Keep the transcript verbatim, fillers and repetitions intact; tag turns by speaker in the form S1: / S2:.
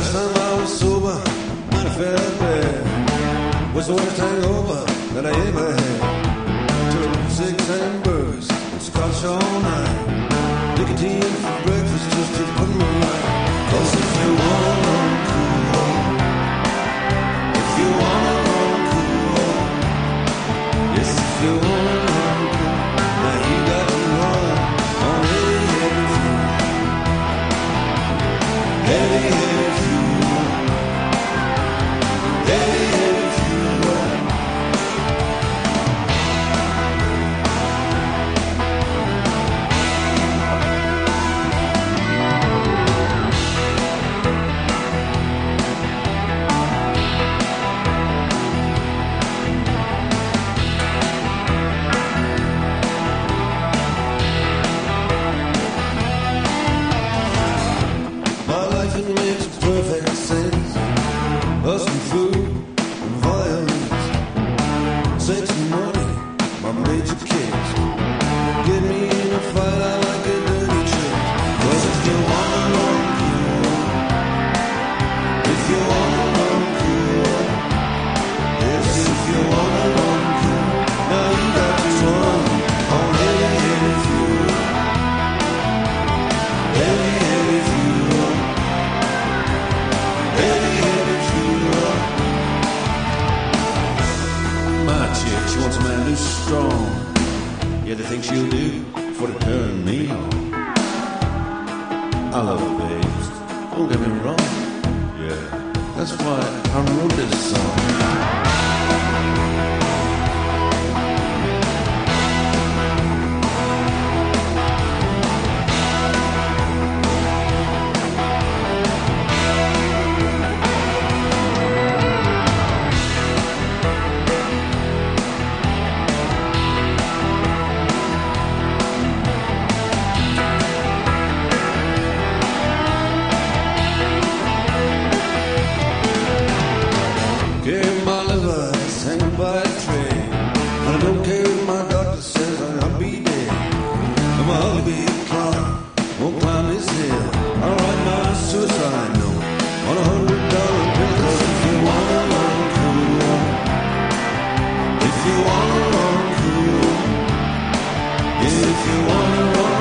S1: Last time I was sober, and I felt bad. Was the worst hangover that I ever had. Took six hamburgers and scotch all night. Nicotine for breakfast just to put me right. 'Cause if you wanna run cool, if you wanna run cool, yes, if you wanna run cool, now you got to run on heavy, heavy fuel. Heavy, heavy fuel. Heavy, heavy fuel. My life it makes perfect sense. Us and food and violence, sex and money, my major kicks. Get me in a fight, I like a dirty trick. 'Cause if you wanna run cool, if you wanna run cool, yes, if you wanna run cool, now you got to run on heavy, heavy fuel. Heavy, heavy fuel. Heavy, heavy fuel. My chick, she wants a man who's strong. Yeah, the things she'll do for to turn me on. I love her, babes. Don't get me wrong. Yeah, that's why I wrote this song. Carry my liver, it's hanging by a tray. I don't care if my doctor says I'll be dead. I'm a ugly big clown, won't climb this hill. I'll write my suicide note on a hundred dollar bill. 'Cause if you wanna run cool, if you wanna run cool, if you wanna run